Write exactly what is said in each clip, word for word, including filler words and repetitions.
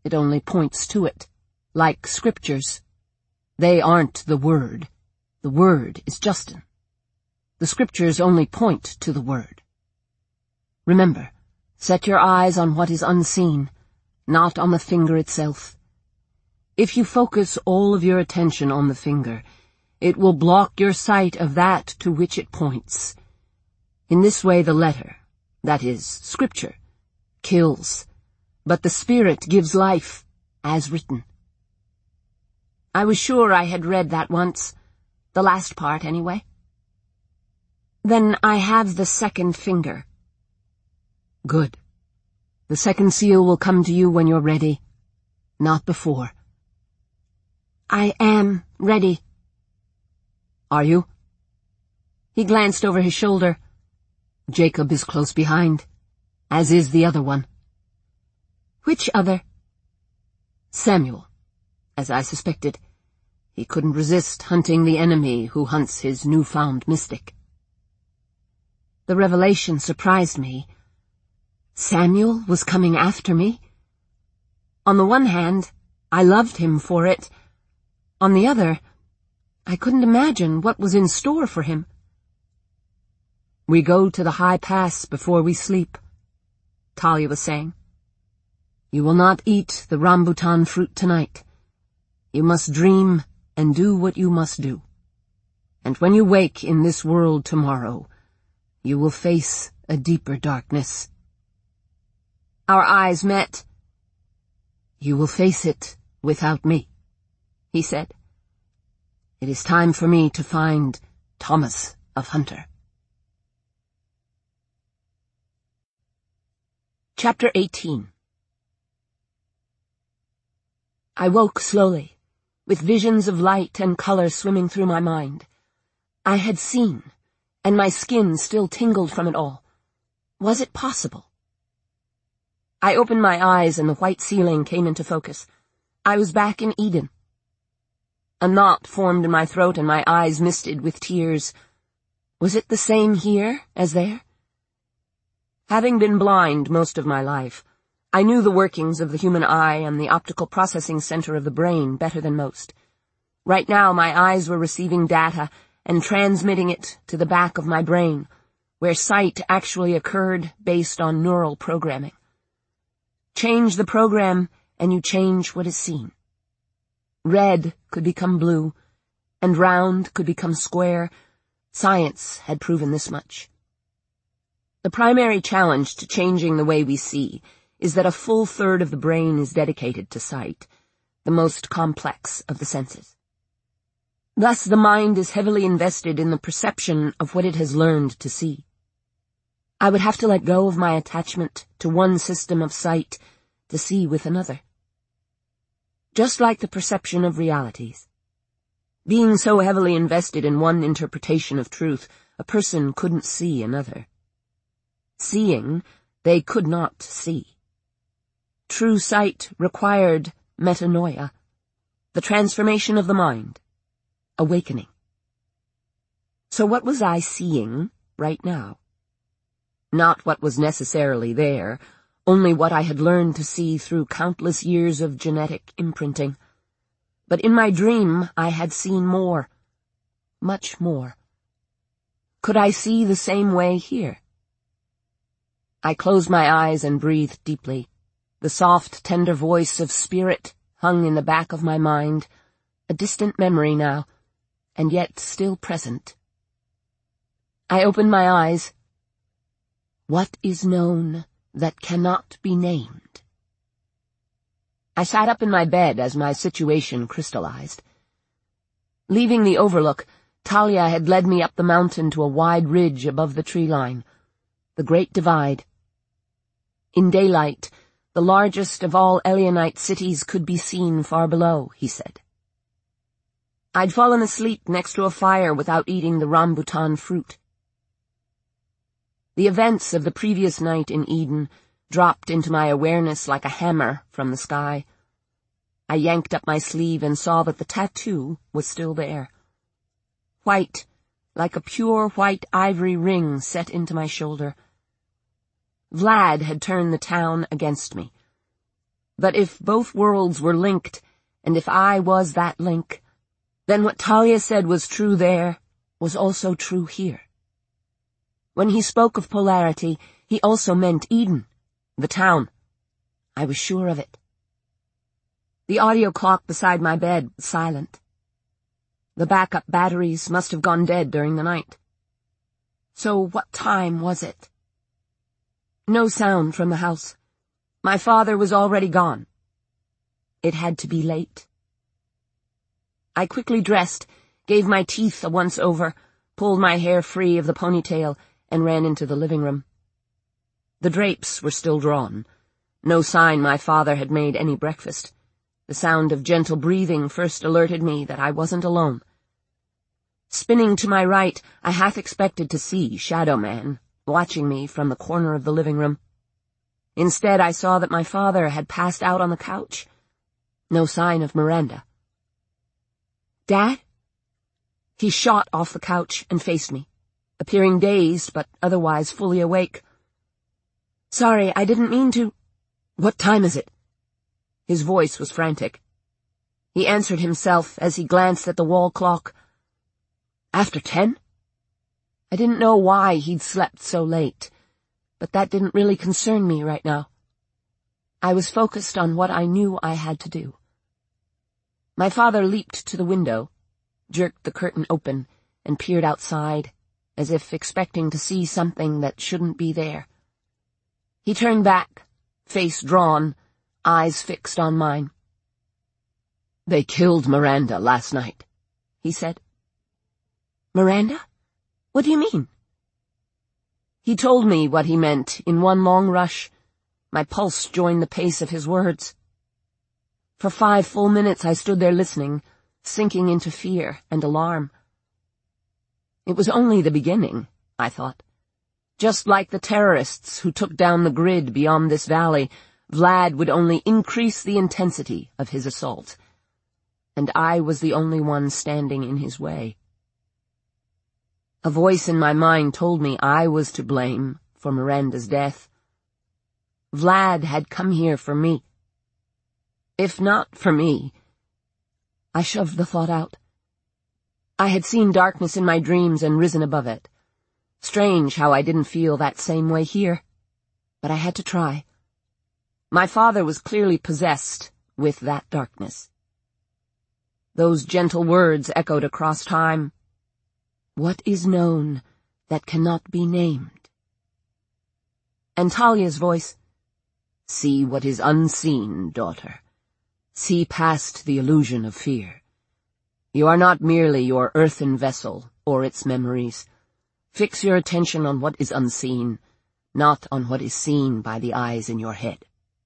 It only points to it, like scriptures. They aren't the Word. The Word is Justin. The scriptures only point to the Word. Remember, set your eyes on what is unseen, not on the finger itself. If you focus all of your attention on the finger, it will block your sight of that to which it points. In this way the letter, that is, scripture, kills, but the Spirit gives life, as written. I was sure I had read that once, the last part anyway. Then I have the second finger. Good. The second seal will come to you when you're ready, not before. I am ready. Are you? He glanced over his shoulder. Jacob is close behind, as is the other one. Which other? Samuel, as I suspected. He couldn't resist hunting the enemy who hunts his newfound mystic. The revelation surprised me. Samuel was coming after me? On the one hand, I loved him for it. On the other, I couldn't imagine what was in store for him. We go to the high pass before we sleep, Talia was saying. You will not eat the rambutan fruit tonight. You must dream and do what you must do. And when you wake in this world tomorrow, you will face a deeper darkness. Our eyes met. You will face it without me, he said. It is time for me to find Thomas of Hunter. Chapter eighteen. I woke slowly, with visions of light and color swimming through my mind. I had seen, and my skin still tingled from it all. Was it possible? I opened my eyes and the white ceiling came into focus. I was back in Eden. A knot formed in my throat and my eyes misted with tears. Was it the same here as there? Having been blind most of my life, I knew the workings of the human eye and the optical processing center of the brain better than most. Right now my eyes were receiving data and transmitting it to the back of my brain, where sight actually occurred based on neural programming. Change the program and you change what is seen. Red could become blue, and round could become square. Science had proven this much. The primary challenge to changing the way we see is that a full third of the brain is dedicated to sight, the most complex of the senses. Thus the mind is heavily invested in the perception of what it has learned to see. I would have to let go of my attachment to one system of sight to see with another. Just like the perception of realities. Being so heavily invested in one interpretation of truth, a person couldn't see another. Seeing, they could not see. True sight required metanoia, the transformation of the mind, awakening. So what was I seeing right now? Not what was necessarily there, only what I had learned to see through countless years of genetic imprinting. But in my dream I had seen more, much more. Could I see the same way here? I closed my eyes and breathed deeply. The soft, tender voice of spirit hung in the back of my mind, a distant memory now, and yet still present. I opened my eyes. What is known that cannot be named? I sat up in my bed as my situation crystallized. Leaving the overlook, Talia had led me up the mountain to a wide ridge above the tree line, the Great Divide. In daylight, the largest of all Elionite cities could be seen far below, he said. I'd fallen asleep next to a fire without eating the rambutan fruit. The events of the previous night in Eden dropped into my awareness like a hammer from the sky. I yanked up my sleeve and saw that the tattoo was still there. White, like a pure white ivory ring set into my shoulder. Vlad had turned the town against me. But if both worlds were linked, and if I was that link, then what Talia said was true there was also true here. When he spoke of polarity, he also meant Eden, the town. I was sure of it. The audio clock beside my bed was silent. The backup batteries must have gone dead during the night. So what time was it? No sound from the house. My father was already gone. It had to be late. I quickly dressed, gave my teeth a once-over, pulled my hair free of the ponytail, and ran into the living room. The drapes were still drawn. No sign my father had made any breakfast. The sound of gentle breathing first alerted me that I wasn't alone. Spinning to my right, I half expected to see Shadow Man, watching me from the corner of the living room. Instead, I saw that my father had passed out on the couch. No sign of Miranda. "Dad?" He shot off the couch and faced me, appearing dazed but otherwise fully awake. "Sorry, I didn't mean to—" "What time is it?" His voice was frantic. He answered himself as he glanced at the wall clock. "After ten?" I didn't know why he'd slept so late, but that didn't really concern me right now. I was focused on what I knew I had to do. My father leaped to the window, jerked the curtain open, and peered outside, as if expecting to see something that shouldn't be there. He turned back, face drawn, eyes fixed on mine. "They killed Miranda last night," he said. "Miranda? What do you mean?" He told me what he meant in one long rush. My pulse joined the pace of his words. For five full minutes I stood there listening, sinking into fear and alarm. It was only the beginning, I thought. Just like the terrorists who took down the grid beyond this valley, Vlad would only increase the intensity of his assault. And I was the only one standing in his way. A voice in my mind told me I was to blame for Miranda's death. Vlad had come here for me. If not for me, I shoved the thought out. I had seen darkness in my dreams and risen above it. Strange how I didn't feel that same way here. But I had to try. My father was clearly possessed with that darkness. Those gentle words echoed across time. What is known that cannot be named? And Talia's voice, see what is unseen, daughter. See past the illusion of fear. You are not merely your earthen vessel or its memories. Fix your attention on what is unseen, not on what is seen by the eyes in your head.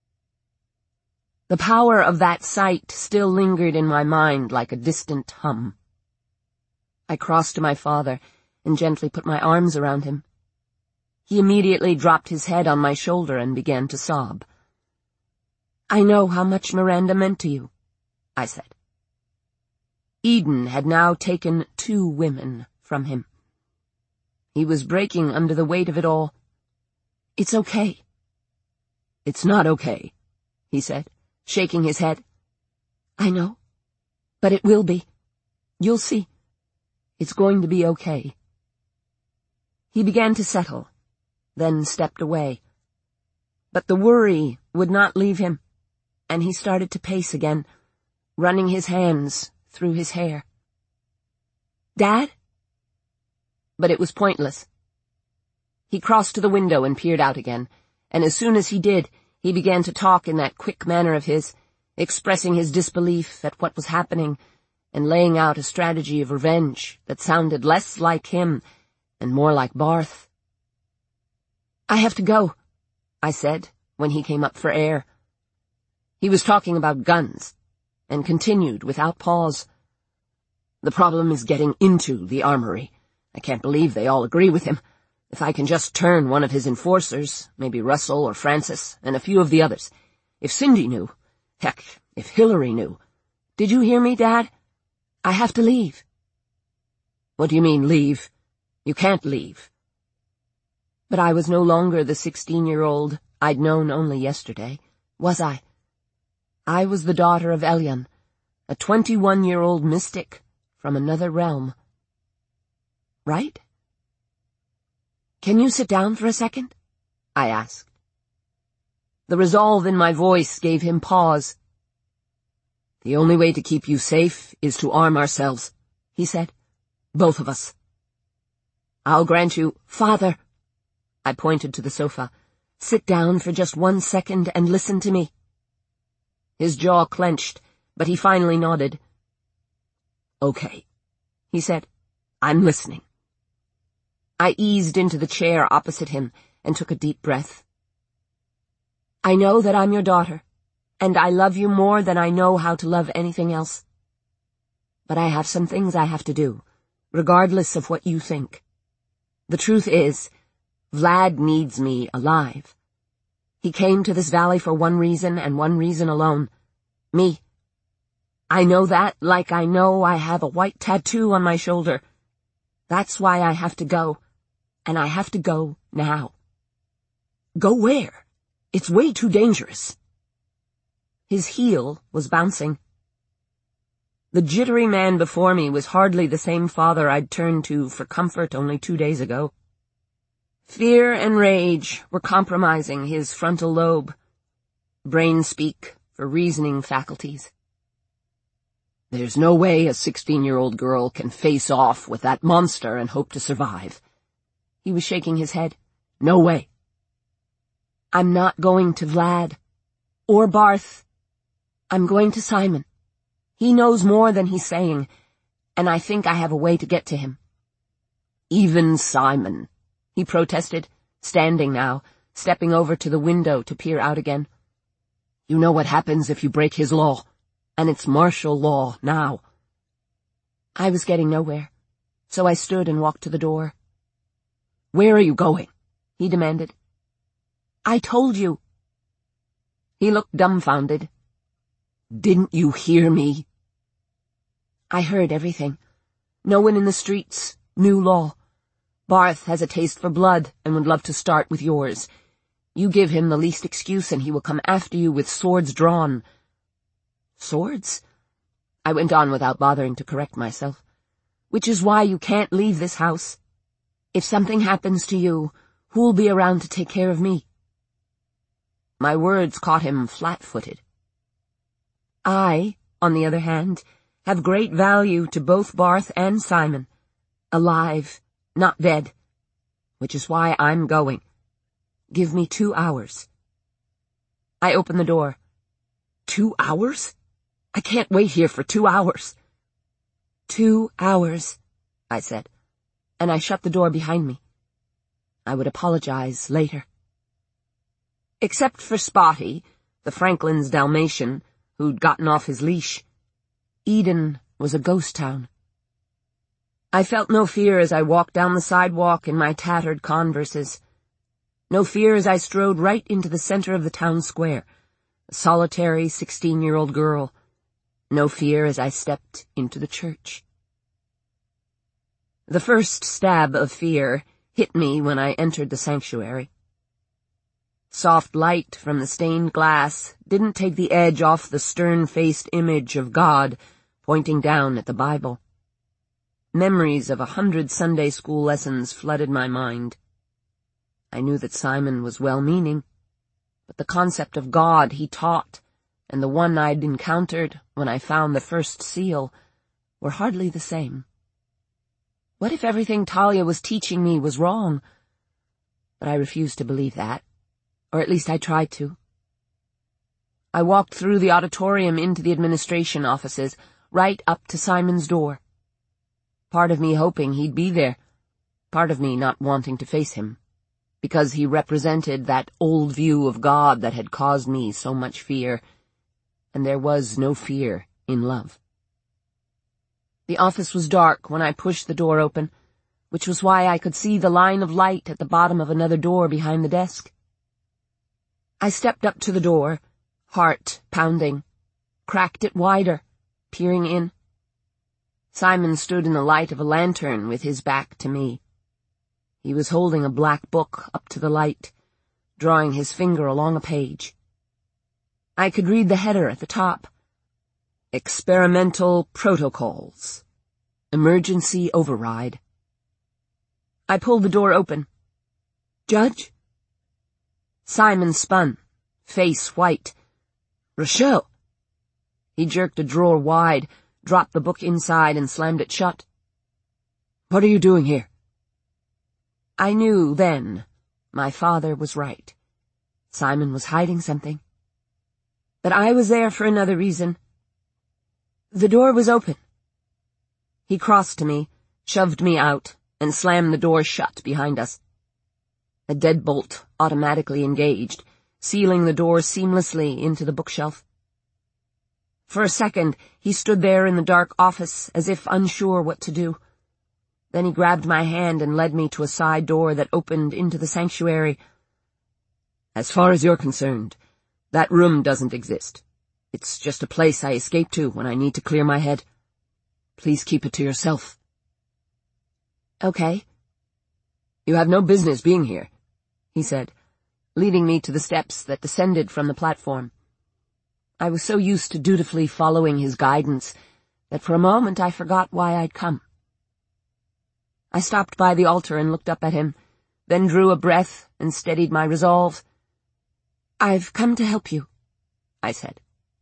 The power of that sight still lingered in my mind like a distant hum. I crossed to my father and gently put my arms around him. He immediately dropped his head on my shoulder and began to sob. I know how much Miranda meant to you, I said. Eden had now taken two women from him. He was breaking under the weight of it all. It's okay. It's not okay, he said, shaking his head. I know, but it will be. You'll see. It's going to be okay. He began to settle, then stepped away. But the worry would not leave him, and he started to pace again, running his hands through his hair. Dad? But it was pointless. He crossed to the window and peered out again, and as soon as he did, he began to talk in that quick manner of his, expressing his disbelief at what was happening, and laying out a strategy of revenge that sounded less like him and more like Barth. I have to go, I said, when he came up for air. He was talking about guns, and continued without pause. The problem is getting into the armory. I can't believe they all agree with him. If I can just turn one of his enforcers, maybe Russell or Francis, and a few of the others. If Cindy knew, heck, if Hillary knew. Did you hear me, Dad? I have to leave. What do you mean, leave? You can't leave. But I was no longer the sixteen-year-old I'd known only yesterday, was I? I was the daughter of Elyon, a twenty-one-year-old mystic from another realm. Right? Can you sit down for a second? I asked. The resolve in my voice gave him pause. The only way to keep you safe is to arm ourselves, he said. Both of us. I'll grant you, Father. I pointed to the sofa. Sit down for just one second and listen to me. His jaw clenched, but he finally nodded. Okay, he said. I'm listening. I eased into the chair opposite him and took a deep breath. I know that I'm your daughter, and I love you more than I know how to love anything else. But I have some things I have to do, regardless of what you think. The truth is, Vlad needs me alive. He came to this valley for one reason and one reason alone. Me. I know that like I know I have a white tattoo on my shoulder. That's why I have to go, and I have to go now. Go where? It's way too dangerous. His heel was bouncing. The jittery man before me was hardly the same father I'd turned to for comfort only two days ago. Fear and rage were compromising his frontal lobe, brain speak for reasoning faculties. There's no way a sixteen-year-old girl can face off with that monster and hope to survive. He was shaking his head. No way. I'm not going to Vlad. Or Barth. I'm going to Simon. He knows more than he's saying, and I think I have a way to get to him. Even Simon, he protested, standing now, stepping over to the window to peer out again. You know what happens if you break his law, and it's martial law now. I was getting nowhere, so I stood and walked to the door. Where are you going? He demanded. I told you. He looked dumbfounded. Didn't you hear me? I heard everything. No one in the streets. New law. Barth has a taste for blood and would love to start with yours. You give him the least excuse and he will come after you with swords drawn. Swords? I went on without bothering to correct myself. Which is why you can't leave this house. If something happens to you, who'll be around to take care of me? My words caught him flat-footed. I, on the other hand, have great value to both Barth and Simon. Alive, not dead. Which is why I'm going. Give me two hours. I opened the door. Two hours? I can't wait here for two hours. Two hours, I said, and I shut the door behind me. I would apologize later. Except for Spotty, the Franklin's Dalmatian, who'd gotten off his leash, Eden was a ghost town. I felt no fear as I walked down the sidewalk in my tattered Converses. No fear as I strode right into the center of the town square, a solitary sixteen-year-old girl. No fear as I stepped into the church. The first stab of fear hit me when I entered the sanctuary. Soft light from the stained glass didn't take the edge off the stern-faced image of God pointing down at the Bible. Memories of a hundred Sunday school lessons flooded my mind. I knew that Simon was well-meaning, but the concept of God he taught and the one I'd encountered when I found the first seal were hardly the same. What if everything Talia was teaching me was wrong? But I refused to believe that. Or at least I tried to. I walked through the auditorium into the administration offices, right up to Simon's door. Part of me hoping he'd be there, part of me not wanting to face him, because he represented that old view of God that had caused me so much fear, and there was no fear in love. The office was dark when I pushed the door open, which was why I could see the line of light at the bottom of another door behind the desk. I stepped up to the door, heart pounding, cracked it wider, peering in. Simon stood in the light of a lantern with his back to me. He was holding a black book up to the light, drawing his finger along a page. I could read the header at the top. Experimental Protocols. Emergency Override. I pulled the door open. Judge? Simon spun, face white. Rochelle! He jerked a drawer wide, dropped the book inside, and slammed it shut. What are you doing here? I knew then my father was right. Simon was hiding something. But I was there for another reason. The door was open. He crossed to me, shoved me out, and slammed the door shut behind us. A deadbolt automatically engaged, sealing the door seamlessly into the bookshelf. For a second, he stood there in the dark office as if unsure what to do. Then he grabbed my hand and led me to a side door that opened into the sanctuary. As far as you're concerned, that room doesn't exist. It's just a place I escape to when I need to clear my head. Please keep it to yourself. Okay. You have no business being here, he said, leading me to the steps that descended from the platform. I was so used to dutifully following his guidance that for a moment I forgot why I'd come. I stopped by the altar and looked up at him, then drew a breath and steadied my resolve. I've come to help you, I said.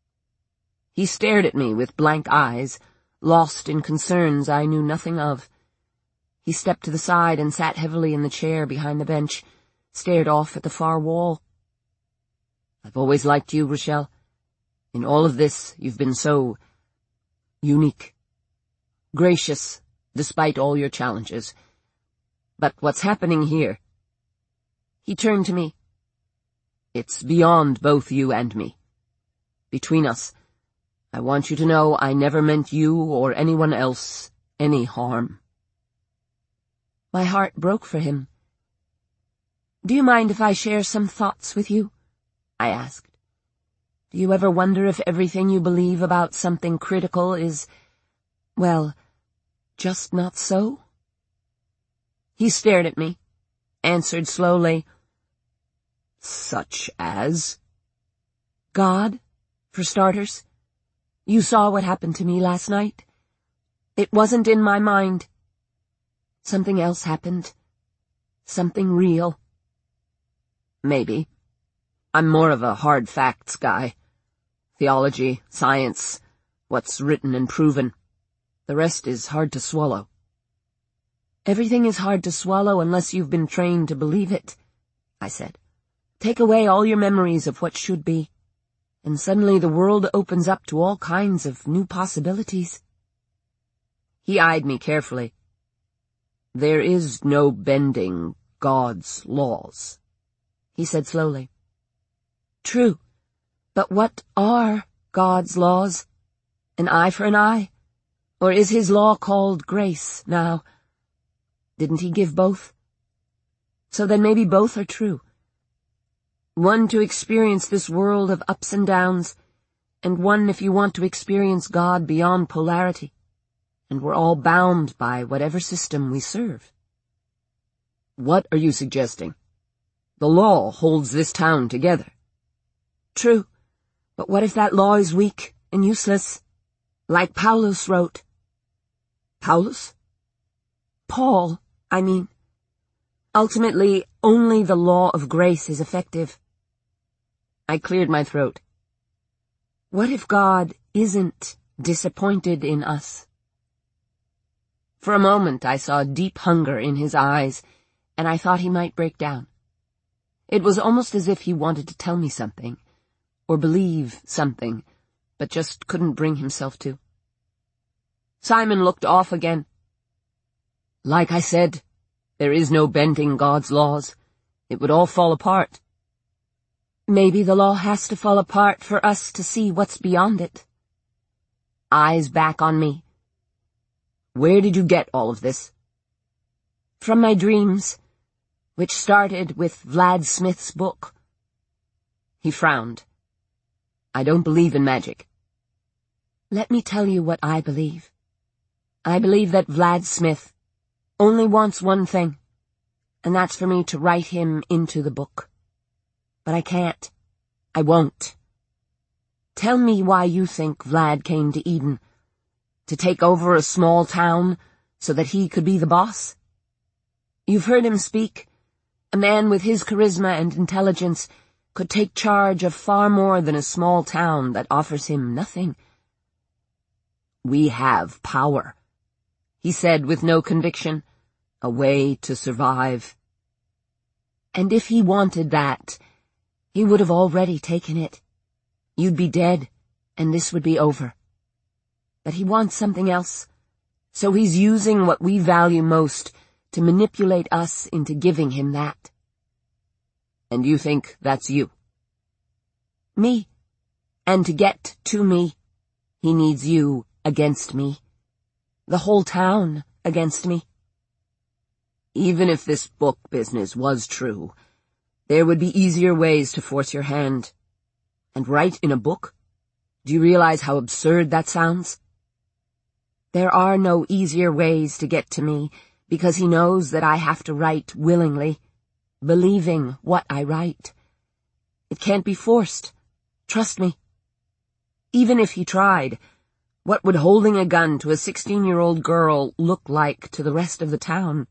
He stared at me with blank eyes, lost in concerns I knew nothing of. He stepped to the side and sat heavily in the chair behind the bench, stared off at the far wall. I've always liked you, Rochelle. In all of this, you've been so unique, gracious, despite all your challenges. But what's happening here? He turned to me. It's beyond both you and me. Between us, I want you to know I never meant you or anyone else any harm. My heart broke for him. Do you mind if I share some thoughts with you? I asked. Do you ever wonder if everything you believe about something critical is, well, just not so? He stared at me, answered slowly. Such as? God, for starters. You saw what happened to me last night. It wasn't in my mind. Something else happened. Something real. Maybe. I'm more of a hard facts guy. Theology, science, what's written and proven. The rest is hard to swallow. Everything is hard to swallow unless you've been trained to believe it, I said. Take away all your memories of what should be, and suddenly the world opens up to all kinds of new possibilities. He eyed me carefully. There is no bending God's laws, he said slowly. True, but what are God's laws? An eye for an eye? Or is his law called grace now? Didn't he give both? So then maybe both are true. One to experience this world of ups and downs, and one if you want to experience God beyond polarity, and we're all bound by whatever system we serve. What are you suggesting? The law holds this town together. True, but what if that law is weak and useless? Like Paulus wrote. Paulus? Paul, I mean. Ultimately, only the law of grace is effective. I cleared my throat. What if God isn't disappointed in us? For a moment I saw deep hunger in his eyes, and I thought he might break down. It was almost as if he wanted to tell me something, or believe something, but just couldn't bring himself to. Simon looked off again. Like I said, there is no bending God's laws. It would all fall apart. Maybe the law has to fall apart for us to see what's beyond it. Eyes back on me. Where did you get all of this? From my dreams, which started with Vlad Smith's book. He frowned. I don't believe in magic. Let me tell you what I believe. I believe that Vlad Smith only wants one thing, and that's for me to write him into the book. But I can't. I won't. Tell me why you think Vlad came to Eden. To take over a small town so that he could be the boss? You've heard him speak. A man with his charisma and intelligence could take charge of far more than a small town that offers him nothing. We have power, he said with no conviction, a way to survive. And if he wanted that, he would have already taken it. You'd be dead, and this would be over. But he wants something else, so he's using what we value most to manipulate us into giving him that. And you think that's you? Me. And to get to me, he needs you against me. The whole town against me. Even if this book business was true, there would be easier ways to force your hand. And write in a book? Do you realize how absurd that sounds? There are no easier ways to get to me, because he knows that I have to write willingly, believing what I write. It can't be forced. Trust me. Even if he tried, what would holding a gun to a sixteen-year-old girl look like to the rest of the town?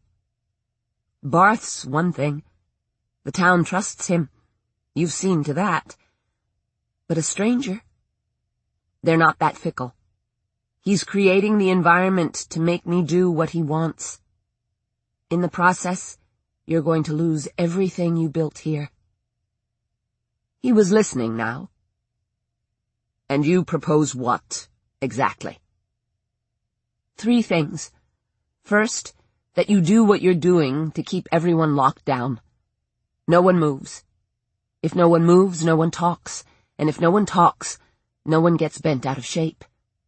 Barth's one thing. The town trusts him. You've seen to that. But a stranger? They're not that fickle. He's creating the environment to make me do what he wants. In the process, you're going to lose everything you built here. He was listening now. And you propose what, exactly? Three things. First, that you do what you're doing to keep everyone locked down. No one moves. If no one moves, no one talks. And if no one talks, no one gets bent out of shape.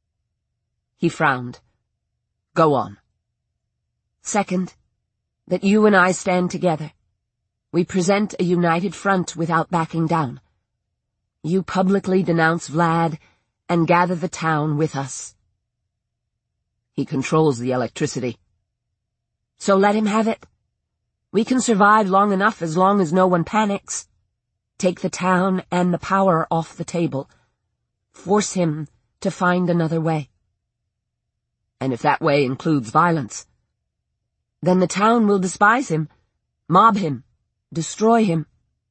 He frowned. Go on. Second, that you and I stand together. We present a united front without backing down. You publicly denounce Vlad and gather the town with us. He controls the electricity. So let him have it. We can survive long enough as long as no one panics. Take the town and the power off the table. Force him to find another way. And if that way includes violence, then the town will despise him, mob him, destroy him.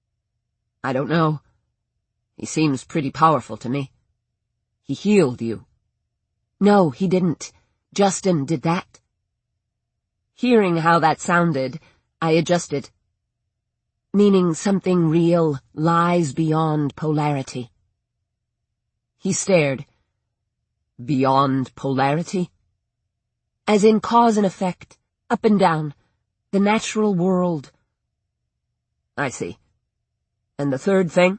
I don't know. He seems pretty powerful to me. He healed you. No, he didn't. Justin did that. Hearing how that sounded, I adjusted. Meaning something real lies beyond polarity. He stared. Beyond polarity? As in cause and effect, up and down, the natural world. I see. And the third thing?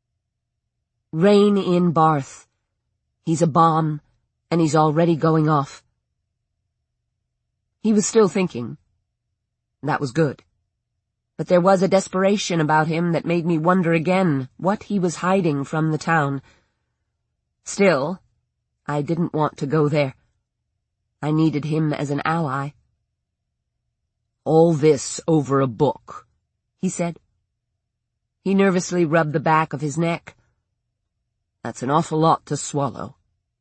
Rein in Barth. He's a bomb, and he's already going off. He was still thinking. That was good. But there was a desperation about him that made me wonder again what he was hiding from the town. Still, I didn't want to go there. I needed him as an ally. All this over a book, he said. He nervously rubbed the back of his neck. That's an awful lot to swallow.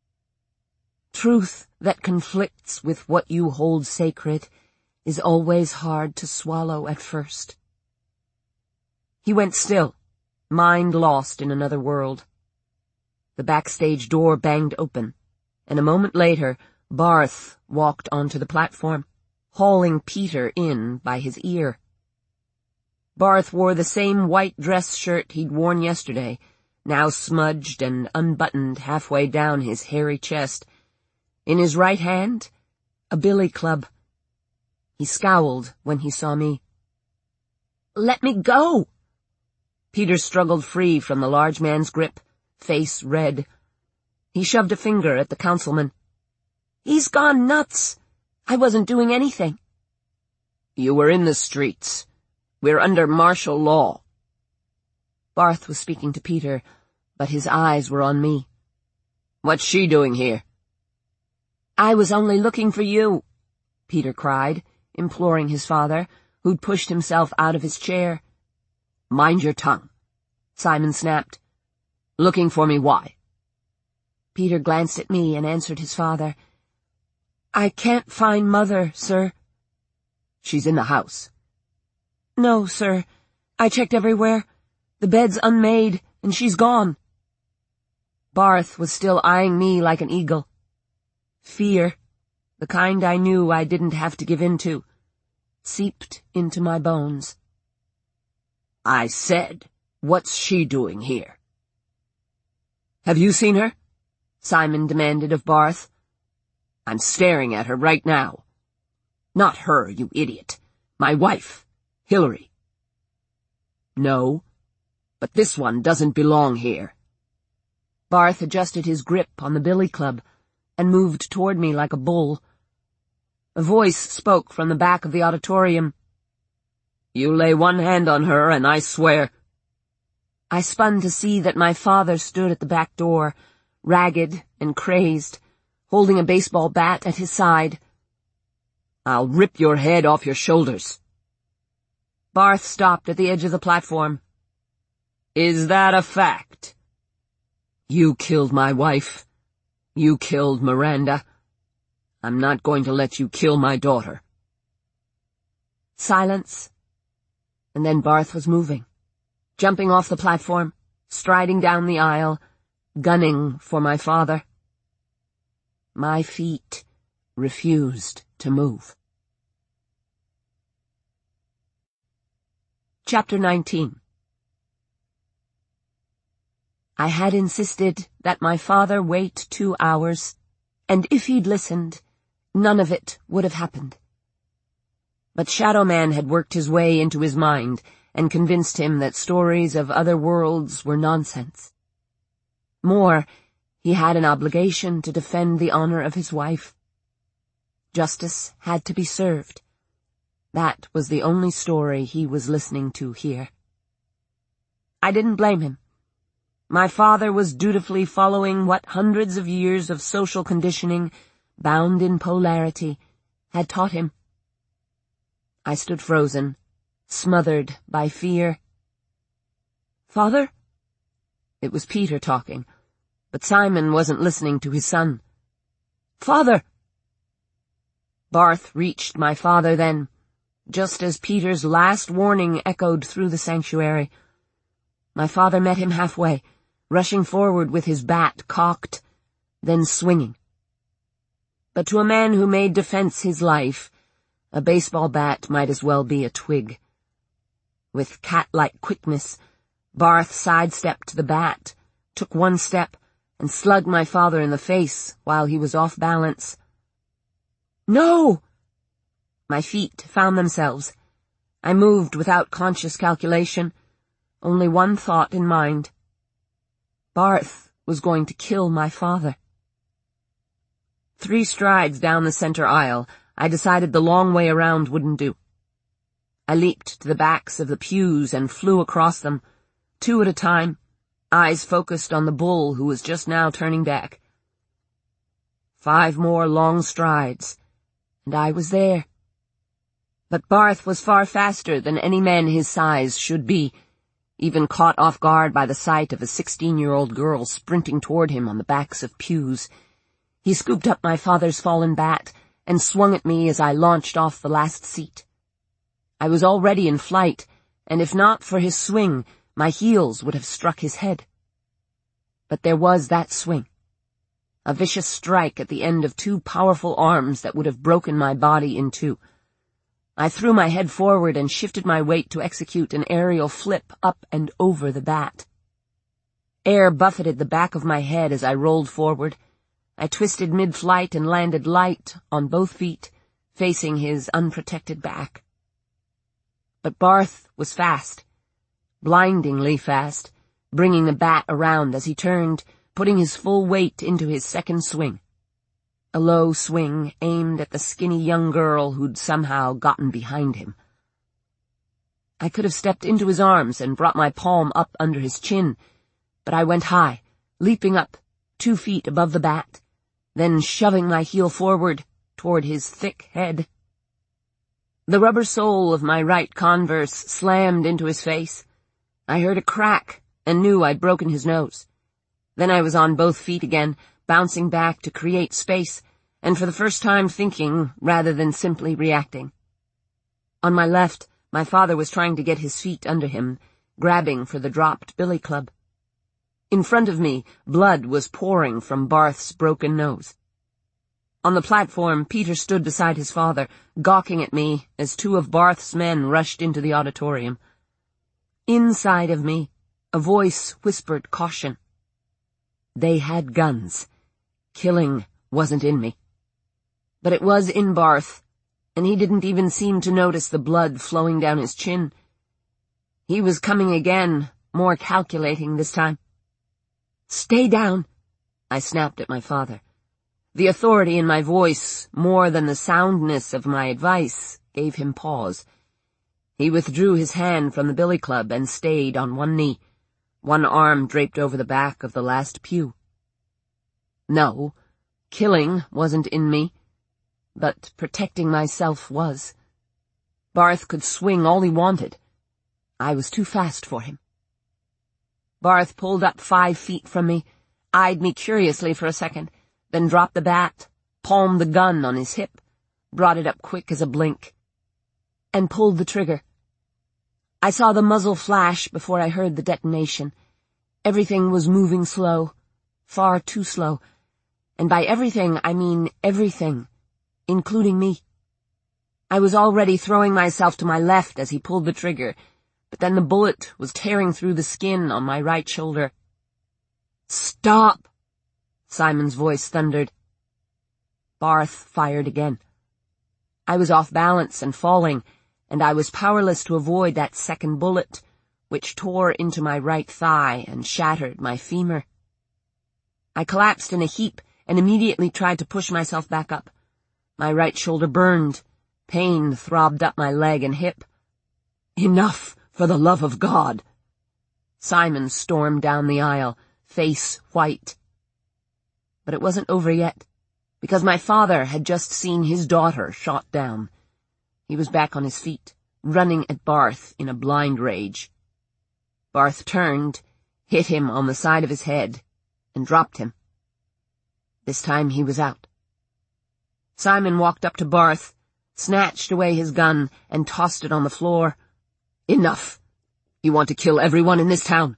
Truth that conflicts with what you hold sacred is always hard to swallow at first. He went still, mind lost in another world. The backstage door banged open, and a moment later, Barth walked onto the platform, hauling Peter in by his ear. Barth wore the same white dress shirt he'd worn yesterday, now smudged and unbuttoned halfway down his hairy chest. In his right hand, a billy club. He scowled when he saw me. "Let me go!" Peter struggled free from the large man's grip, face red. He shoved a finger at the councilman. "He's gone nuts! I wasn't doing anything." "You were in the streets. We're under martial law." Barth was speaking to Peter, but his eyes were on me. "What's she doing here?" "I was only looking for you," Peter cried, imploring his father, who'd pushed himself out of his chair. "Mind your tongue," Simon snapped. "Looking for me why? Peter glanced at me and answered his father. "I can't find Mother, sir." "She's in the house." "No, sir. I checked everywhere. The bed's unmade, and she's gone." Barth was still eyeing me like an eagle. Fear, the kind I knew I didn't have to give in to, seeped into my bones. "I said, what's she doing here?" "Have you seen her?" Simon demanded of Barth. "I'm staring at her right now." "Not her, you idiot. My wife, Hillary." "No, but this one doesn't belong here." Barth adjusted his grip on the billy club and moved toward me like a bull. A voice spoke from the back of the auditorium. "You lay one hand on her and I swear—" I spun to see that my father stood at the back door, ragged and crazed, holding a baseball bat at his side. "I'll rip your head off your shoulders." Barth stopped at the edge of the platform. "Is that a fact? You killed my wife. You killed Miranda. I'm not going to let you kill my daughter." Silence. And then Barth was moving, jumping off the platform, striding down the aisle, gunning for my father. My feet refused to move. Chapter nineteen. I had insisted that my father wait two hours, and if he'd listened, none of it would have happened. But Shadow Man had worked his way into his mind and convinced him that stories of other worlds were nonsense. More, he had an obligation to defend the honor of his wife. Justice had to be served. That was the only story he was listening to here. I didn't blame him. My father was dutifully following what hundreds of years of social conditioning, bound in polarity, had taught him. I stood frozen, smothered by fear. "Father?" It was Peter talking, but Simon wasn't listening to his son. "Father!" Barth reached my father then, just as Peter's last warning echoed through the sanctuary. My father met him halfway, rushing forward with his bat cocked, then swinging. But to a man who made defense his life, a baseball bat might as well be a twig. With cat-like quickness, Barth sidestepped the bat, took one step, and slugged my father in the face while he was off balance. "No!" My feet found themselves. I moved without conscious calculation, only one thought in mind. Barth was going to kill my father. Three strides down the center aisle, I decided the long way around wouldn't do. I leaped to the backs of the pews and flew across them, two at a time, eyes focused on the bull who was just now turning back. Five more long strides, and I was there. But Barth was far faster than any man his size should be, even caught off guard by the sight of a sixteen-year-old girl sprinting toward him on the backs of pews. He scooped up my father's fallen bat and swung at me as I launched off the last seat. I was already in flight, and if not for his swing, my heels would have struck his head. But there was that swing, a vicious strike at the end of two powerful arms that would have broken my body in two. I threw my head forward and shifted my weight to execute an aerial flip up and over the bat. Air buffeted the back of my head as I rolled forward. I twisted mid-flight and landed light on both feet, facing his unprotected back. But Barth was fast, blindingly fast, bringing the bat around as he turned, putting his full weight into his second swing. A low swing aimed at the skinny young girl who'd somehow gotten behind him. I could have stepped into his arms and brought my palm up under his chin, but I went high, leaping up, two feet above the bat, then shoving my heel forward toward his thick head. The rubber sole of my right Converse slammed into his face. I heard a crack and knew I'd broken his nose. Then I was on both feet again, bouncing back to create space, and for the first time thinking rather than simply reacting. On my left, my father was trying to get his feet under him, grabbing for the dropped billy club. In front of me, blood was pouring from Barth's broken nose. On the platform, Peter stood beside his father, gawking at me as two of Barth's men rushed into the auditorium. Inside of me, a voice whispered caution. They had guns. Killing wasn't in me. But it was in Barth, and he didn't even seem to notice the blood flowing down his chin. He was coming again, more calculating this time. "Stay down," I snapped at my father. The authority in my voice, more than the soundness of my advice, gave him pause. He withdrew his hand from the billy club and stayed on one knee, one arm draped over the back of the last pew. No, killing wasn't in me, but protecting myself was. Barth could swing all he wanted. I was too fast for him. Barth pulled up five feet from me, eyed me curiously for a second, then dropped the bat, palmed the gun on his hip, brought it up quick as a blink, and pulled the trigger. I saw the muzzle flash before I heard the detonation. Everything was moving slow, far too slow, and by everything I mean everything, including me. I was already throwing myself to my left as he pulled the trigger, but then the bullet was tearing through the skin on my right shoulder. "Stop!" Simon's voice thundered. Barth fired again. I was off balance and falling, and I was powerless to avoid that second bullet, which tore into my right thigh and shattered my femur. I collapsed in a heap and immediately tried to push myself back up. My right shoulder burned. Pain throbbed up my leg and hip. "Enough, for the love of God!" Simon stormed down the aisle, face white. But it wasn't over yet, because my father had just seen his daughter shot down. He was back on his feet, running at Barth in a blind rage. Barth turned, hit him on the side of his head, and dropped him. This time he was out. Simon walked up to Barth, snatched away his gun, and tossed it on the floor. "Enough! You want to kill everyone in this town?"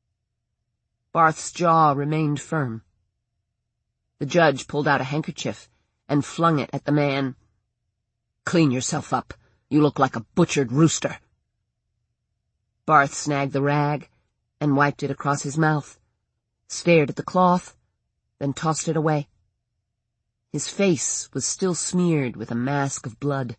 Barth's jaw remained firm. The judge pulled out a handkerchief and flung it at the man. "Clean yourself up. You look like a butchered rooster." Barth snagged the rag and wiped it across his mouth, stared at the cloth, then tossed it away. His face was still smeared with a mask of blood.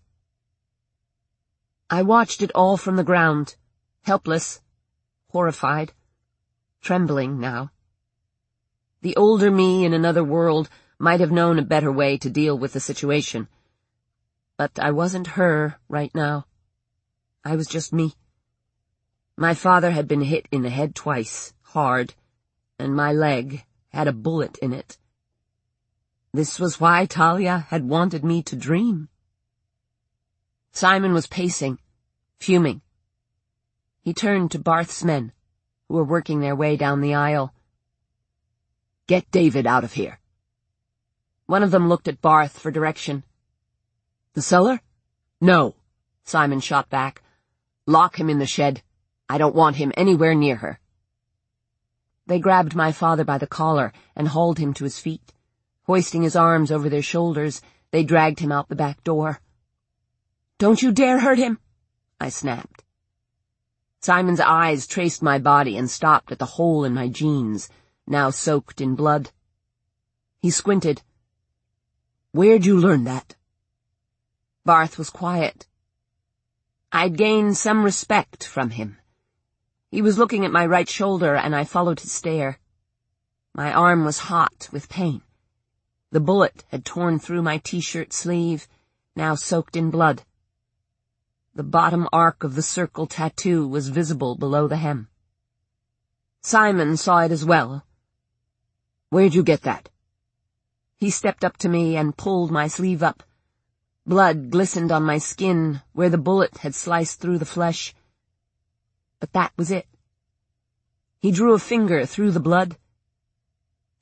I watched it all from the ground, helpless, horrified, trembling now. The older me in another world might have known a better way to deal with the situation. But I wasn't her right now. I was just me. My father had been hit in the head twice, hard, and my leg had a bullet in it. This was why Talia had wanted me to dream. Simon was pacing, fuming. He turned to Barth's men, who were working their way down the aisle. "Get David out of here." One of them looked at Barth for direction. "The cellar?" "No," Simon shot back. "Lock him in the shed. I don't want him anywhere near her." They grabbed my father by the collar and hauled him to his feet. Hoisting his arms over their shoulders, they dragged him out the back door. "Don't you dare hurt him!" I snapped. Simon's eyes traced my body and stopped at the hole in my jeans, now soaked in blood. He squinted. "Where'd you learn that?" Barth was quiet. I'd gained some respect from him. He was looking at my right shoulder, and I followed his stare. My arm was hot with pain. The bullet had torn through my t-shirt sleeve, now soaked in blood. The bottom arc of the circle tattoo was visible below the hem. Simon saw it as well. "Where'd you get that?" He stepped up to me and pulled my sleeve up. Blood glistened on my skin where the bullet had sliced through the flesh. But that was it. He drew a finger through the blood.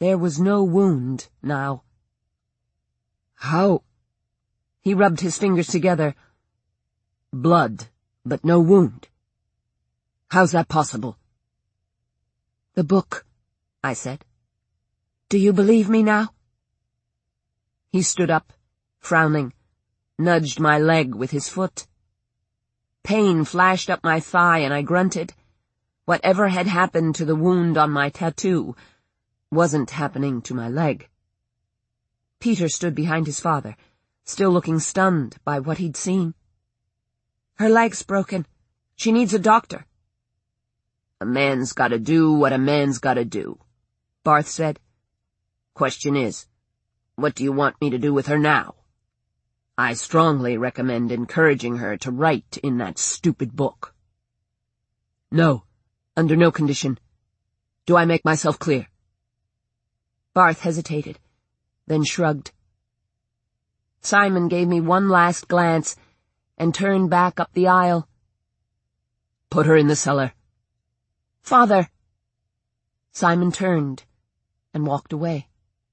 There was no wound now. How? He rubbed his fingers together. Blood, but no wound. How's that possible? The book, I said. Do you believe me now? He stood up, frowning, nudged my leg with his foot. Pain flashed up my thigh and I grunted. Whatever had happened to the wound on my tattoo wasn't happening to my leg. Peter stood behind his father, still looking stunned by what he'd seen. Her leg's broken. She needs a doctor. A man's gotta do what a man's gotta do, Barth said. Question is, what do you want me to do with her now? I strongly recommend encouraging her to write in that stupid book. No, under no condition. Do I make myself clear? Barth hesitated, then shrugged. Simon gave me one last glance and turned back up the aisle. Put her in the cellar. Father! Simon turned and walked away.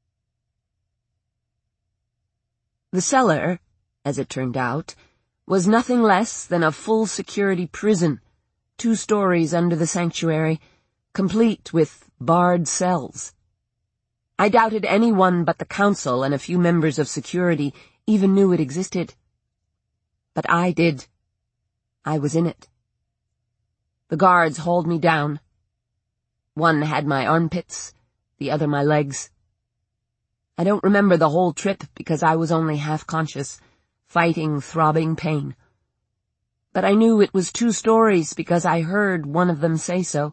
The cellar, as it turned out, was nothing less than a full-security prison, two stories under the sanctuary, complete with barred cells. I doubted anyone but the council and a few members of security even knew it existed. But I did. I was in it. The guards hauled me down. One had my armpits, the other my legs. I don't remember the whole trip because I was only half conscious, fighting throbbing pain. But I knew it was two stories because I heard one of them say so.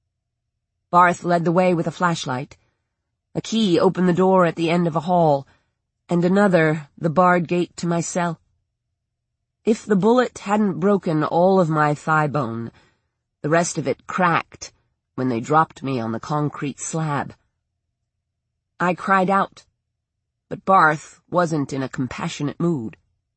Barth led the way with a flashlight. A key opened the door at the end of a hall, and another the barred gate to my cell. If the bullet hadn't broken all of my thigh bone, the rest of it cracked when they dropped me on the concrete slab. I cried out, but Barth wasn't in a compassionate mood.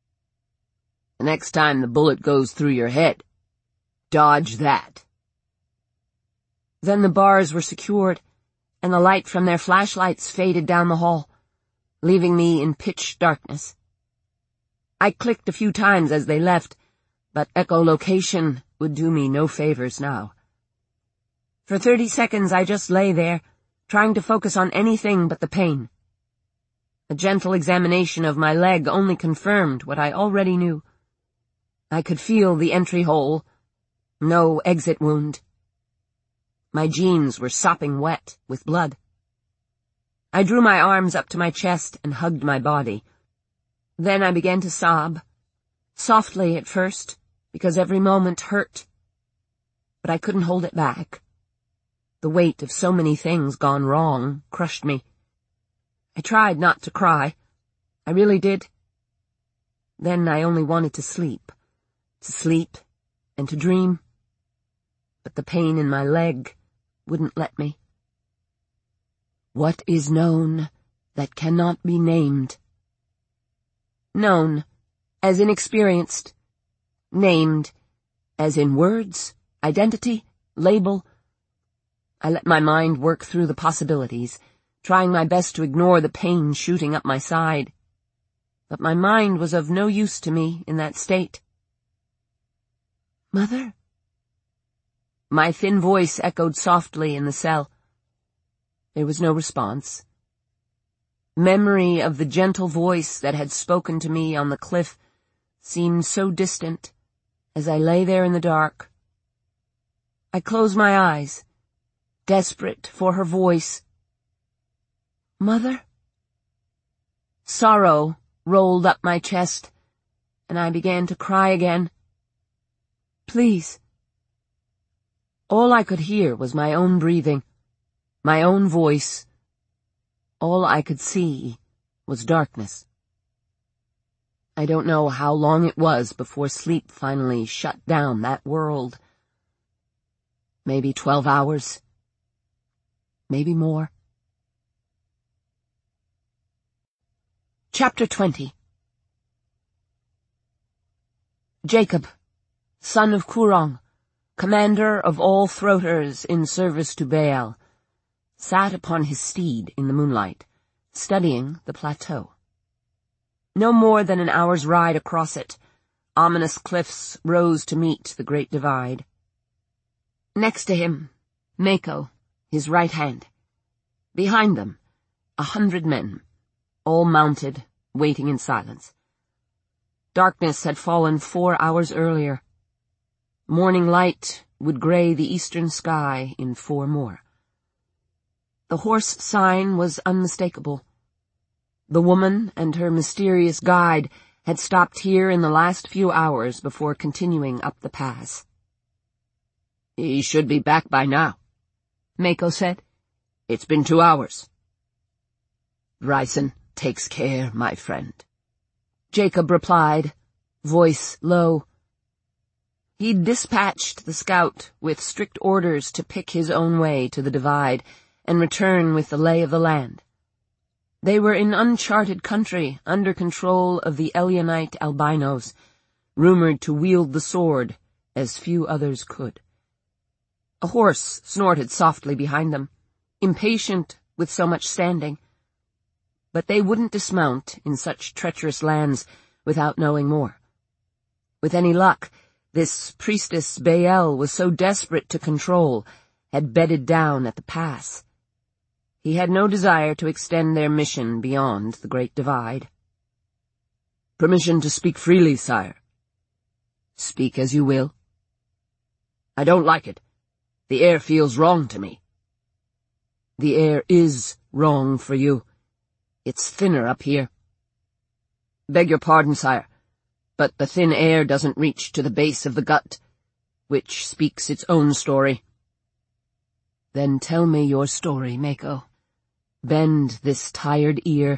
The next time the bullet goes through your head, dodge that. Then the bars were secured, and the light from their flashlights faded down the hall, leaving me in pitch darkness. I clicked a few times as they left, but echolocation would do me no favors now. For thirty seconds I just lay there, trying to focus on anything but the pain. A gentle examination of my leg only confirmed what I already knew. I could feel the entry hole. No exit wound. My jeans were sopping wet with blood. I drew my arms up to my chest and hugged my body. Then I began to sob, softly at first, because every moment hurt. But I couldn't hold it back. The weight of so many things gone wrong crushed me. I tried not to cry. I really did. Then I only wanted to sleep, to sleep and to dream. But the pain in my leg wouldn't let me. What is known that cannot be named? Known, as inexperienced. Named, as in words, identity, label. I let my mind work through the possibilities, trying my best to ignore the pain shooting up my side. But my mind was of no use to me in that state. Mother? My thin voice echoed softly in the cell. There was no response. Memory of the gentle voice that had spoken to me on the cliff seemed so distant as I lay there in the dark. I closed my eyes, desperate for her voice. Mother? Sorrow rolled up my chest, and I began to cry again. Please. All I could hear was my own breathing, my own voice. All I could see was darkness. I don't know how long it was before sleep finally shut down that world. Maybe twelve hours. Maybe more. Chapter twenty. Jacob, son of Kurong, commander of all throaters in service to Baal, sat upon his steed in the moonlight, studying the plateau. No more than an hour's ride across it, ominous cliffs rose to meet the Great Divide. Next to him, Mako, his right hand. Behind them, a hundred men, all mounted, waiting in silence. Darkness had fallen four hours earlier. Morning light would gray the eastern sky in four more. The horse sign was unmistakable. The woman and her mysterious guide had stopped here in the last few hours before continuing up the pass. "He should be back by now," Mako said. "It's been two hours." "Rysson takes care, my friend," Jacob replied, voice low. He'd dispatched the scout with strict orders to pick his own way to the divide and return with the lay of the land. They were in uncharted country under control of the Elionite albinos, rumored to wield the sword as few others could. A horse snorted softly behind them, impatient with so much standing. But they wouldn't dismount in such treacherous lands without knowing more. With any luck, this priestess Bael was so desperate to control, had bedded down at the pass. He had no desire to extend their mission beyond the Great Divide. "Permission to speak freely, sire." "Speak as you will." "I don't like it. The air feels wrong to me." "The air is wrong for you. It's thinner up here." "Beg your pardon, sire, but the thin air doesn't reach to the base of the gut, which speaks its own story." "Then tell me your story, Mako. Bend this tired ear."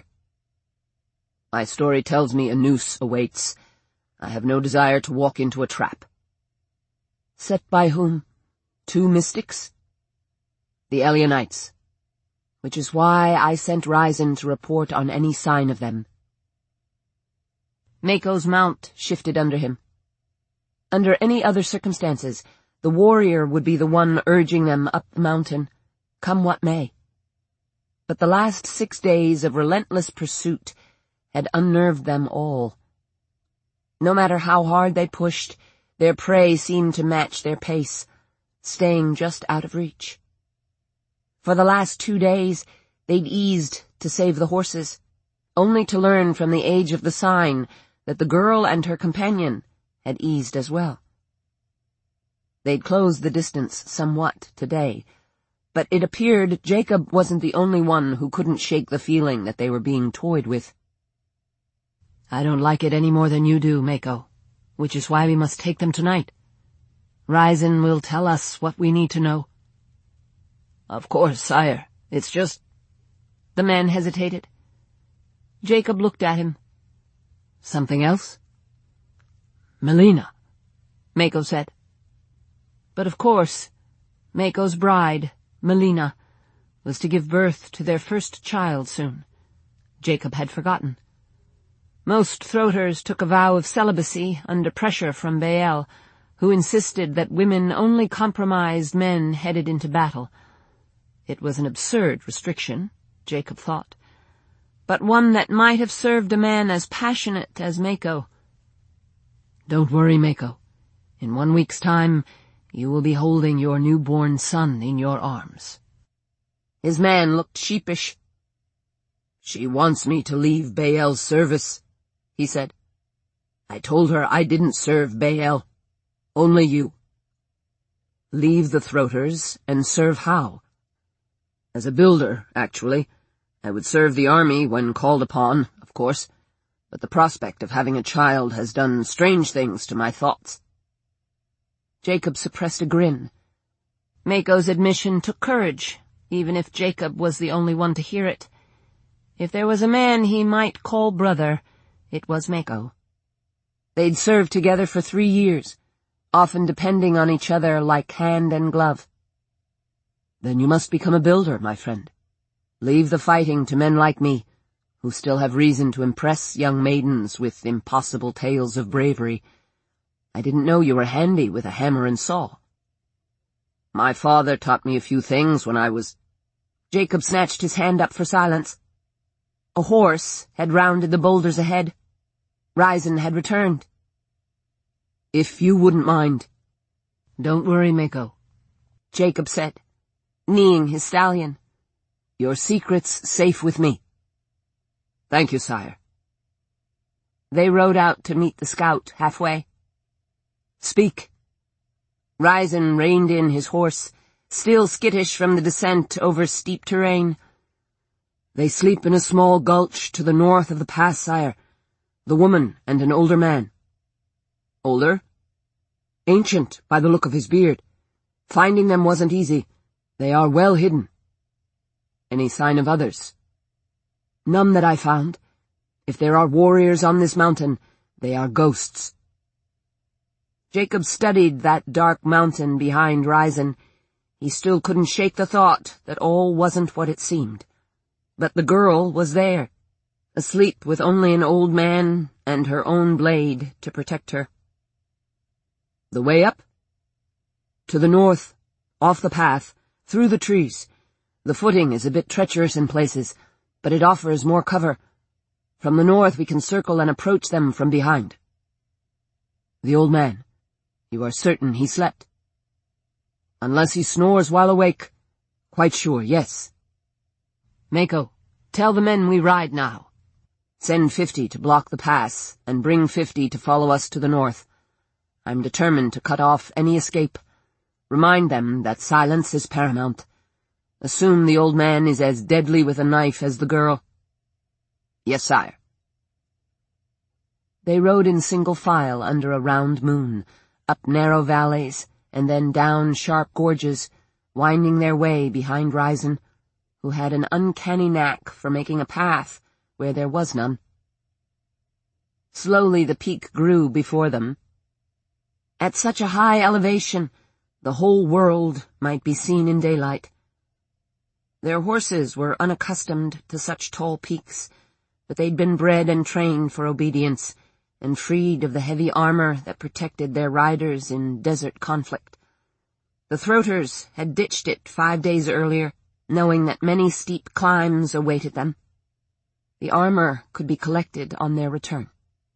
"My story tells me a noose awaits. I have no desire to walk into a trap." "Set by whom? Two mystics?" "The Elionites." "Which is why I sent Rysson to report on any sign of them." Mako's mount shifted under him. Under any other circumstances, the warrior would be the one urging them up the mountain, come what may. But the last six days of relentless pursuit had unnerved them all. No matter how hard they pushed, their prey seemed to match their pace, staying just out of reach. For the last two days, they'd eased to save the horses, only to learn from the age of the sign that the girl and her companion had eased as well. They'd closed the distance somewhat today, but it appeared Jacob wasn't the only one who couldn't shake the feeling that they were being toyed with. "I don't like it any more than you do, Mako, which is why we must take them tonight. Rysson will tell us what we need to know." "Of course, sire. It's just—" The man hesitated. Jacob looked at him. "Something else?" "Melina," Mako said. But of course, Mako's bride, Melina, was to give birth to their first child soon. Jacob had forgotten. Most throaters took a vow of celibacy under pressure from Bael, who insisted that women only compromised men headed into battle. It was an absurd restriction, Jacob thought, but one that might have served a man as passionate as Mako. "Don't worry, Mako. In one week's time, you will be holding your newborn son in your arms." His man looked sheepish. "She wants me to leave Bael's service," he said. "I told her I didn't serve Bael. Only you." "Leave the throaters and serve how?" "As a builder, actually. I would serve the army when called upon, of course, but the prospect of having a child has done strange things to my thoughts." Jacob suppressed a grin. Mako's admission took courage, even if Jacob was the only one to hear it. If there was a man he might call brother, it was Mako. They'd served together for three years, often depending on each other like hand and glove. "Then you must become a builder, my friend. Leave the fighting to men like me, who still have reason to impress young maidens with impossible tales of bravery. I didn't know you were handy with a hammer and saw." "My father taught me a few things when I was—" Jacob snatched his hand up for silence. A horse had rounded the boulders ahead. Raisin had returned. "If you wouldn't mind." "Don't worry, Mako," Jacob said, kneeing his stallion. "Your secret's safe with me." "Thank you, sire." They rode out to meet the scout halfway. "Speak." Raisin reined in his horse, still skittish from the descent over steep terrain. "They sleep in a small gulch to the north of the pass, sire. The woman and an older man." "Older?" "Ancient, by the look of his beard. Finding them wasn't easy. They are well hidden." "Any sign of others?" "None that I found. If there are warriors on this mountain, they are ghosts." Jacob studied that dark mountain behind Raisin. He still couldn't shake the thought that all wasn't what it seemed. But the girl was there, asleep with only an old man and her own blade to protect her. "The way up?" "To the north, off the path, through the trees. The footing is a bit treacherous in places, but it offers more cover. From the north we can circle and approach them from behind." "The old man, you are certain he slept?" "Unless he snores while awake. Quite sure, yes." "Mako, tell the men we ride now. Send fifty to block the pass, and bring fifty to follow us to the north. I'm determined to cut off any escape. Remind them that silence is paramount. Assume the old man is as deadly with a knife as the girl." "Yes, sire." They rode in single file under a round moon, up narrow valleys, and then down sharp gorges, winding their way behind Raisin, who had an uncanny knack for making a path where there was none. Slowly the peak grew before them. At such a high elevation, the whole world might be seen in daylight. Their horses were unaccustomed to such tall peaks, but they'd been bred and trained for obedience, and freed of the heavy armor that protected their riders in desert conflict. The Throaters had ditched it five days earlier, knowing that many steep climbs awaited them. The armor could be collected on their return.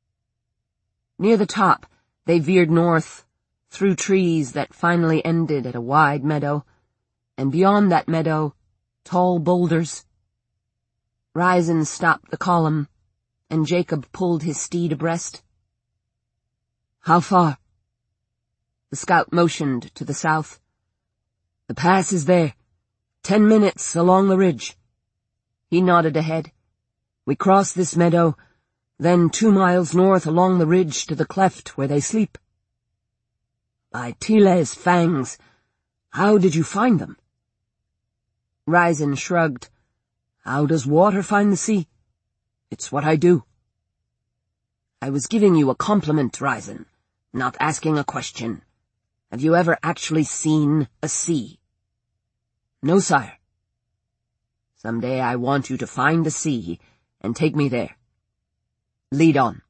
Near the top, they veered north, through trees that finally ended at a wide meadow, and beyond that meadow, tall boulders. Raisin stopped the column, and Jacob pulled his steed abreast. "How far?" The scout motioned to the south. "The pass is there. Ten minutes along the ridge." He nodded ahead. "We cross this meadow, then two miles north along the ridge to the cleft where they sleep." "By Tile's fangs! How did you find them?" Raisin shrugged. "How does water find the sea? It's what I do." "I was giving you a compliment, Raisin, not asking a question. Have you ever actually seen a sea?" "No, sire." "Someday I want you to find a sea and take me there. Lead on."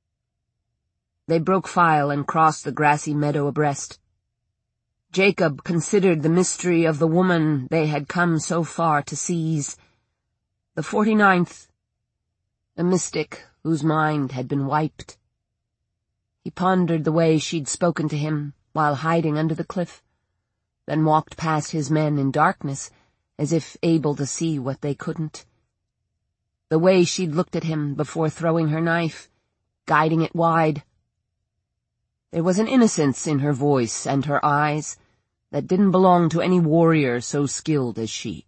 They broke file and crossed the grassy meadow abreast. Jacob considered the mystery of the woman they had come so far to seize. The forty-ninth, a mystic whose mind had been wiped. He pondered the way she'd spoken to him while hiding under the cliff, then walked past his men in darkness as if able to see what they couldn't. The way she'd looked at him before throwing her knife, guiding it wide. There was an innocence in her voice and her eyes that didn't belong to any warrior so skilled as she.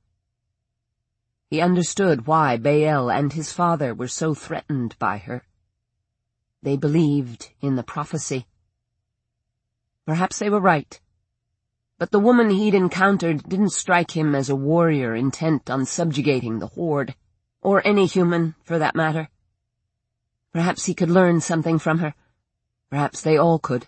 He understood why Baal and his father were so threatened by her. They believed in the prophecy. Perhaps they were right. But the woman he'd encountered didn't strike him as a warrior intent on subjugating the horde, or any human, for that matter. Perhaps he could learn something from her. Perhaps they all could.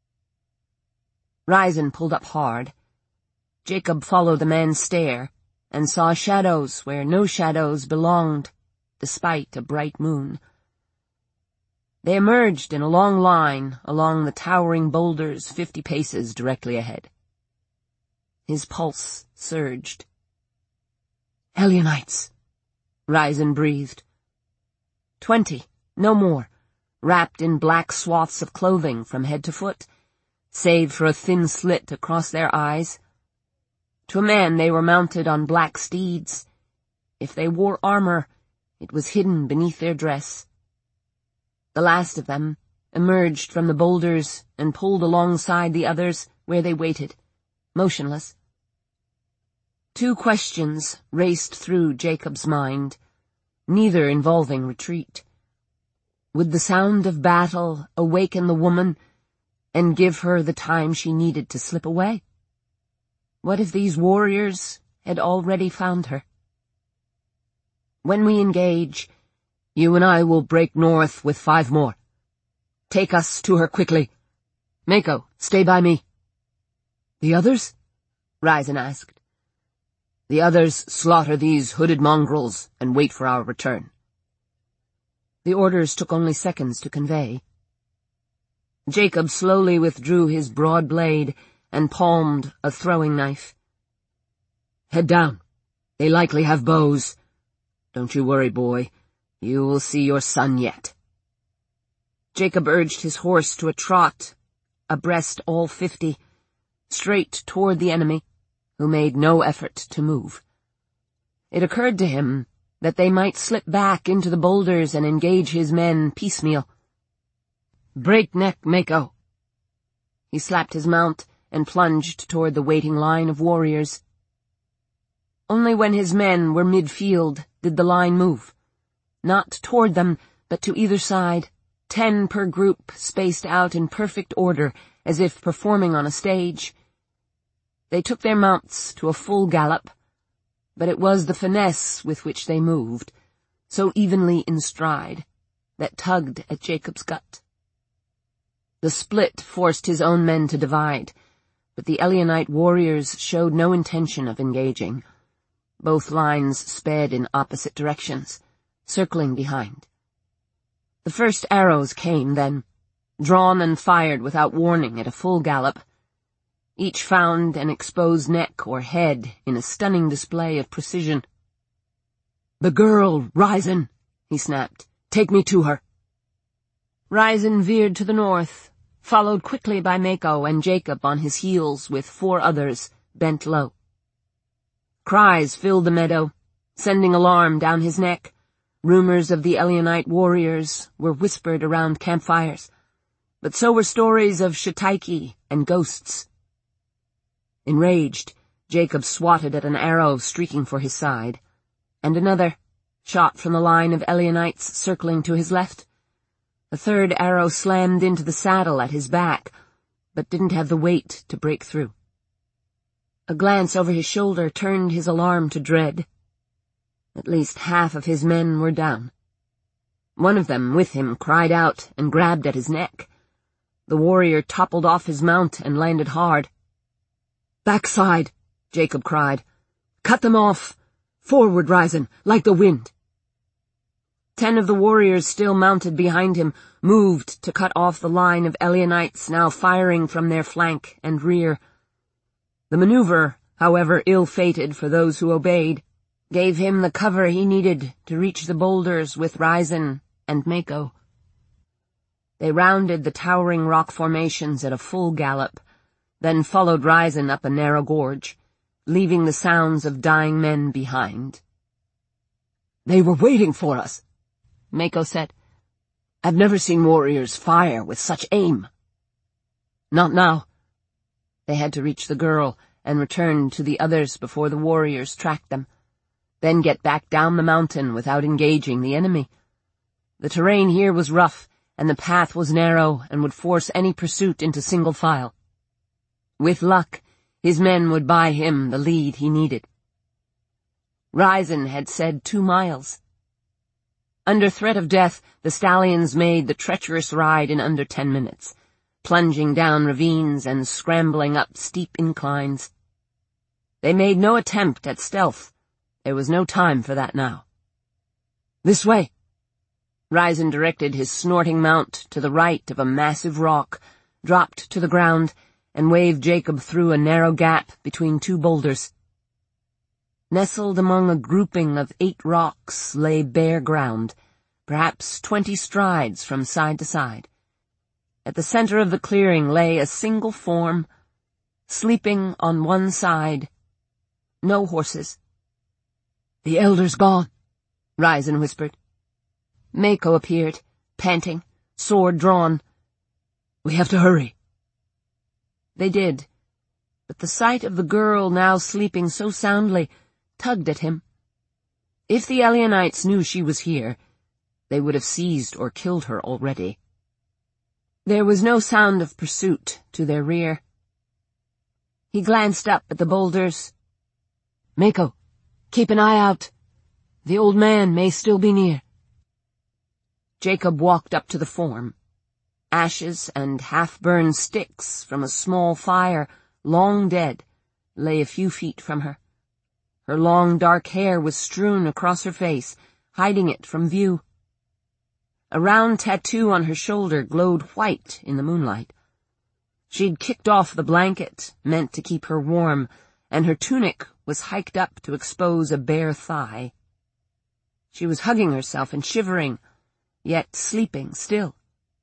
Raisin pulled up hard. Jacob followed the man's stare, and saw shadows where no shadows belonged, despite a bright moon. They emerged in a long line along the towering boulders fifty paces directly ahead. His pulse surged. Helionites, Rysand breathed. Twenty, no more, wrapped in black swaths of clothing from head to foot, save for a thin slit across their eyes. To a man they were mounted on black steeds. If they wore armor, it was hidden beneath their dress. The last of them emerged from the boulders and pulled alongside the others where they waited, motionless. Two questions raced through Jacob's mind, neither involving retreat. Would the sound of battle awaken the woman and give her the time she needed to slip away? What if these warriors had already found her? When we engage, you and I will break north with five more. Take us to her quickly. Mako, stay by me. The others? Rysand asked. The others slaughter these hooded mongrels and wait for our return. The orders took only seconds to convey. Jacob slowly withdrew his broad blade and palmed a throwing knife. Head down. They likely have bows. Don't you worry, boy. You will see your son yet. Jacob urged his horse to a trot, abreast all fifty, straight toward the enemy, who made no effort to move. It occurred to him that they might slip back into the boulders and engage his men piecemeal. Breakneck, Mako. He slapped his mount and plunged toward the waiting line of warriors. Only when his men were mid-field did the line move. Not toward them, but to either side, ten per group spaced out in perfect order, as if performing on a stage. They took their mounts to a full gallop, but it was the finesse with which they moved, so evenly in stride, that tugged at Jacob's gut. The split forced his own men to divide, but the Elionite warriors showed no intention of engaging. Both lines sped in opposite directions, circling behind. The first arrows came then, drawn and fired without warning at a full gallop. Each found an exposed neck or head in a stunning display of precision. "The girl, Rysand," he snapped. "Take me to her." Rysand veered to the north, followed quickly by Mako and Jacob on his heels with four others bent low. Cries filled the meadow, sending alarm down his neck. Rumors of the Elionite warriors were whispered around campfires, but so were stories of Shitaiki and ghosts. Enraged, Jacob swatted at an arrow streaking for his side, and another, shot from the line of Elionites circling to his left. A third arrow slammed into the saddle at his back, but didn't have the weight to break through. A glance over his shoulder turned his alarm to dread. At least half of his men were down. One of them, with him, cried out and grabbed at his neck. The warrior toppled off his mount and landed hard. "Backside," Jacob cried. "Cut them off! Forward, Rysand, like the wind!" Ten of the warriors still mounted behind him moved to cut off the line of Elionites now firing from their flank and rear. The maneuver, however ill-fated for those who obeyed, gave him the cover he needed to reach the boulders with Rysand and Mako. They rounded the towering rock formations at a full gallop, then followed Rysand up a narrow gorge, leaving the sounds of dying men behind. "They were waiting for us," Mako said. "I've never seen warriors fire with such aim." "Not now." They had to reach the girl and return to the others before the warriors tracked them, then get back down the mountain without engaging the enemy. The terrain here was rough, and the path was narrow and would force any pursuit into single file. With luck, his men would buy him the lead he needed. Rysand had said two miles. Under threat of death, the stallions made the treacherous ride in under ten minutes, plunging down ravines and scrambling up steep inclines. They made no attempt at stealth. There was no time for that now. "This way." Rysand directed his snorting mount to the right of a massive rock, dropped to the ground, and waved Jacob through a narrow gap between two boulders. Nestled among a grouping of eight rocks lay bare ground, perhaps twenty strides from side to side. At the center of the clearing lay a single form, sleeping on one side. No horses. "The elder's gone," Rysn whispered. Mako appeared, panting, sword drawn. "We have to hurry." They did, but the sight of the girl now sleeping so soundly tugged at him. If the Elionites knew she was here, they would have seized or killed her already. There was no sound of pursuit to their rear. He glanced up at the boulders. "Mako, keep an eye out. The old man may still be near." Jacob walked up to the form. Ashes and half-burned sticks from a small fire, long dead, lay a few feet from her. Her long dark hair was strewn across her face, hiding it from view. A round tattoo on her shoulder glowed white in the moonlight. She'd kicked off the blanket, meant to keep her warm, and her tunic was hiked up to expose a bare thigh. She was hugging herself and shivering, yet sleeping still.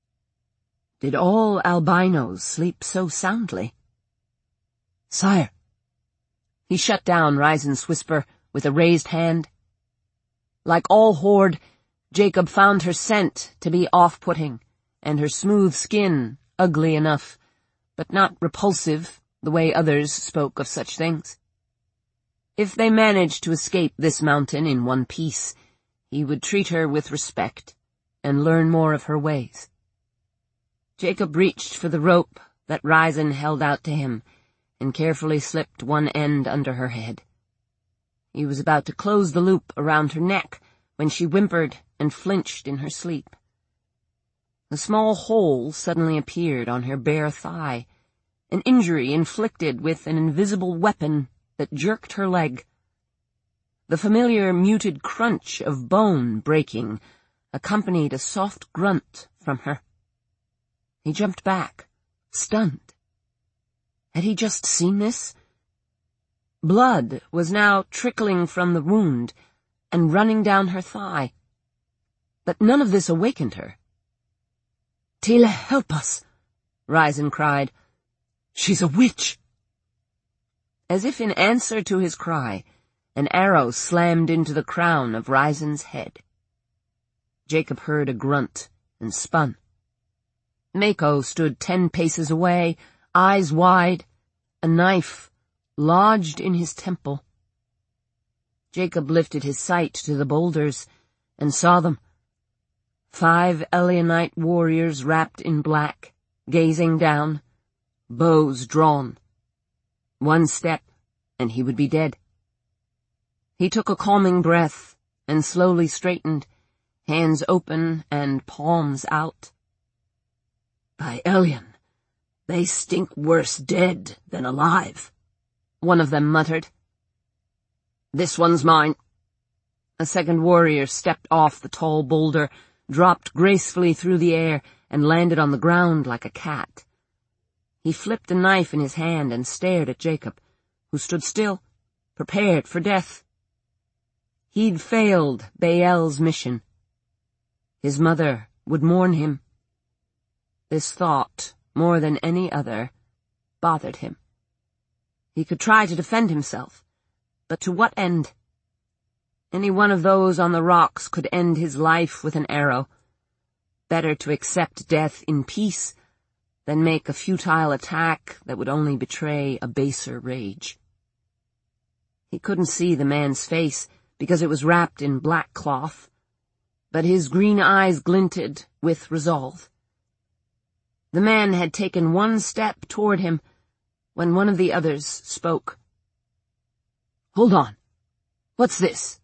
Did all albinos sleep so soundly? "Sire." He shut down Rysn's whisper with a raised hand. Like all Horde, Jacob found her scent to be off-putting, and her smooth skin ugly enough, but not repulsive the way others spoke of such things. If they managed to escape this mountain in one piece, he would treat her with respect and learn more of her ways. Jacob reached for the rope that Rysn held out to him and carefully slipped one end under her head. He was about to close the loop around her neck when she whimpered and flinched in her sleep. A small hole suddenly appeared on her bare thigh, an injury inflicted with an invisible weapon that jerked her leg. The familiar muted crunch of bone breaking accompanied a soft grunt from her. He jumped back, stunned. Had he just seen this? Blood was now trickling from the wound and running down her thigh. But none of this awakened her. "Tila, help us!" Rysn cried. "She's a witch!" As if in answer to his cry, an arrow slammed into the crown of Rysn's head. Jacob heard a grunt and spun. Mako stood ten paces away, eyes wide, a knife lodged in his temple. Jacob lifted his sight to the boulders and saw them. Five Elionite warriors wrapped in black, gazing down, bows drawn. One step, and he would be dead. He took a calming breath and slowly straightened, hands open and palms out. "By Elyon, they stink worse dead than alive," one of them muttered. "This one's mine." A second warrior stepped off the tall boulder, dropped gracefully through the air, and landed on the ground like a cat. He flipped a knife in his hand and stared at Jacob, who stood still, prepared for death. He'd failed Baal's mission. His mother would mourn him. This thought, more than any other, bothered him. He could try to defend himself, but to what end? Any one of those on the rocks could end his life with an arrow. Better to accept death in peace than make a futile attack that would only betray a baser rage. He couldn't see the man's face because it was wrapped in black cloth, but his green eyes glinted with resolve. The man had taken one step toward him when one of the others spoke. "Hold on. What's this?"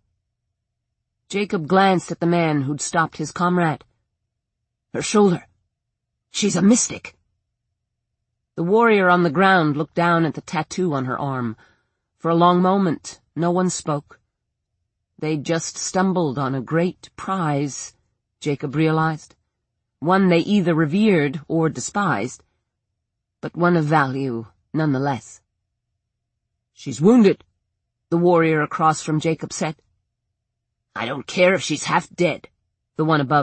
Jacob glanced at the man who'd stopped his comrade. "Her shoulder. She's a mystic." The warrior on the ground looked down at the tattoo on her arm. For a long moment, no one spoke. They'd just stumbled on a great prize, Jacob realized. One they either revered or despised, but one of value nonetheless. "She's wounded," the warrior across from Jacob said. I don't care if she's half dead, the one above